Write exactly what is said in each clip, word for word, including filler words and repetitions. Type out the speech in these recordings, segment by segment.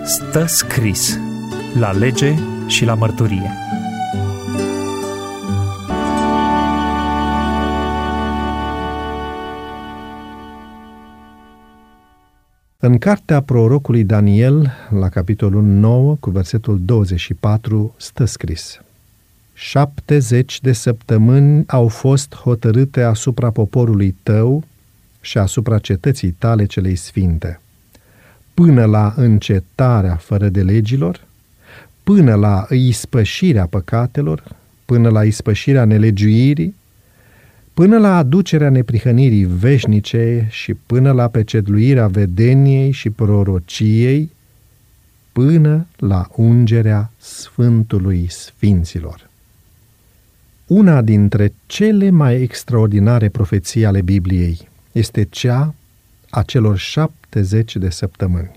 Stă scris la lege și la mărturie. În cartea prorocului Daniel, la capitolul nouă, cu versetul douăzeci și patru, stă scris: șaptezeci de săptămâni au fost hotărâte asupra poporului tău și asupra cetății tale celei sfinte, până la încetarea fără de legilor, până la ispășirea păcatelor, până la ispășirea nelegiuirii, până la aducerea neprihănirii veșnice și până la pecetluirea vedeniei și prorociei, până la ungerea Sfântului Sfinților. Una dintre cele mai extraordinare profeții ale Bibliei este cea a celor șaptezeci de săptămâni.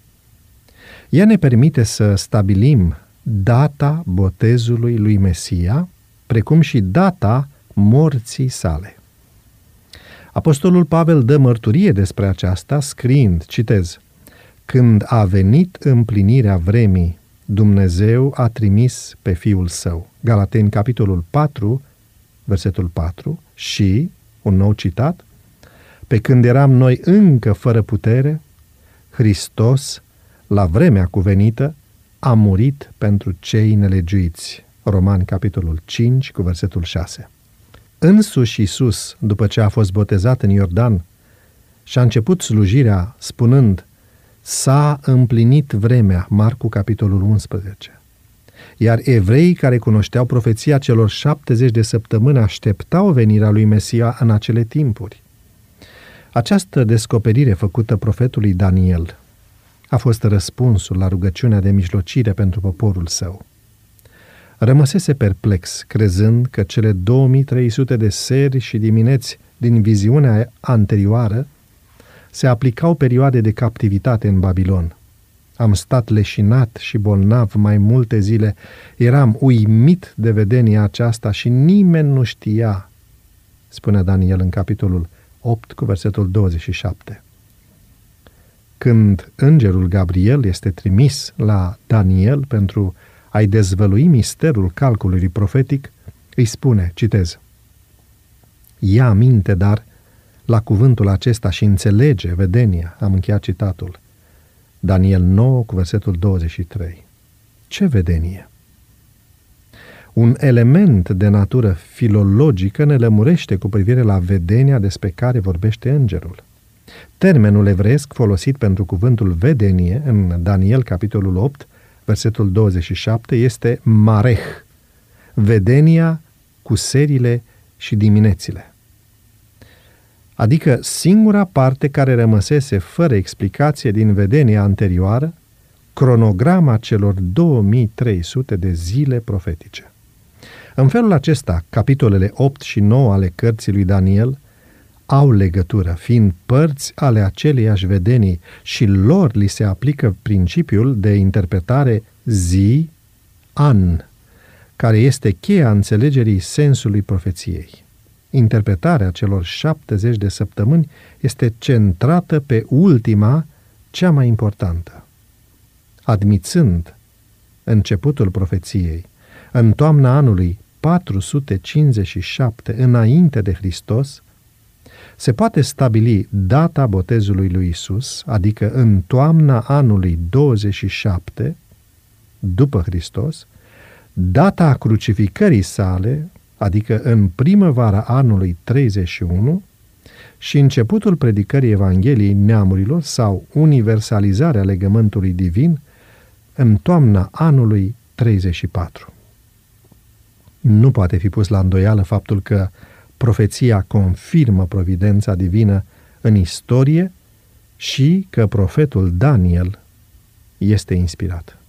Ea ne permite să stabilim data botezului lui Mesia, precum și data morții sale. Apostolul Pavel dă mărturie despre aceasta scriind, citez: când a venit împlinirea vremii, Dumnezeu a trimis pe Fiul Său. Galateni, capitolul patru, versetul patru, și, un nou citat, pe când eram noi încă fără putere, Hristos, la vremea cuvenită, a murit pentru cei nelegiuiți. Romani, capitolul cinci, cu versetul șase. Însuși Iisus, după ce a fost botezat în Iordan și a început slujirea spunând: s-a împlinit vremea, Marcu, capitolul unsprezece. Iar evreii care cunoșteau profeția celor șaptezeci de săptămâni așteptau venirea lui Mesia în acele timpuri. Această descoperire făcută profetului Daniel a fost răspunsul la rugăciunea de mijlocire pentru poporul său. Rămăsese perplex, crezând că cele două mii trei sute de seri și dimineți din viziunea anterioară se aplicau perioade de captivitate în Babilon. Am stat leșinat și bolnav mai multe zile, eram uimit de vedenia aceasta și nimeni nu știa, spunea Daniel în capitolul opt cu versetul douăzeci și șapte. Când îngerul Gabriel este trimis la Daniel pentru a-i dezvălui misterul calculului profetic, îi spune, citez: ia aminte, dar, la cuvântul acesta și înțelege vedenia. Am încheiat citatul. Daniel nouă cu versetul douăzeci și trei. Ce vedenie? Un element de natură filologică ne lămurește cu privire la vedenia despre care vorbește îngerul. Termenul evreiesc folosit pentru cuvântul vedenie în Daniel capitolul opt, versetul douăzeci și șapte, este mareh, vedenia cu serile și diminețile. Adică singura parte care rămăsese fără explicație din vedenia anterioară, cronograma celor două mii trei sute de zile profetice. În felul acesta, capitolele opt și nouă ale cărții lui Daniel au legătură, fiind părți ale aceleiași vedenii și lor li se aplică principiul de interpretare zi-an, care este cheia înțelegerii sensului profeției. Interpretarea celor șaptezeci de săptămâni este centrată pe ultima, cea mai importantă. Admițând începutul profeției în toamna anului patru sute cincizeci și șapte înainte de Hristos, se poate stabili data botezului lui Iisus, adică în toamna anului douăzeci și șapte după Hristos, data crucificării sale, adică în primăvara anului treizeci și unu, și începutul predicării Evangheliei neamurilor sau universalizarea legământului divin în toamna anului treizeci și patru. Nu poate fi pus la îndoială faptul că profeția confirmă providența divină în istorie și că profetul Daniel este inspirat.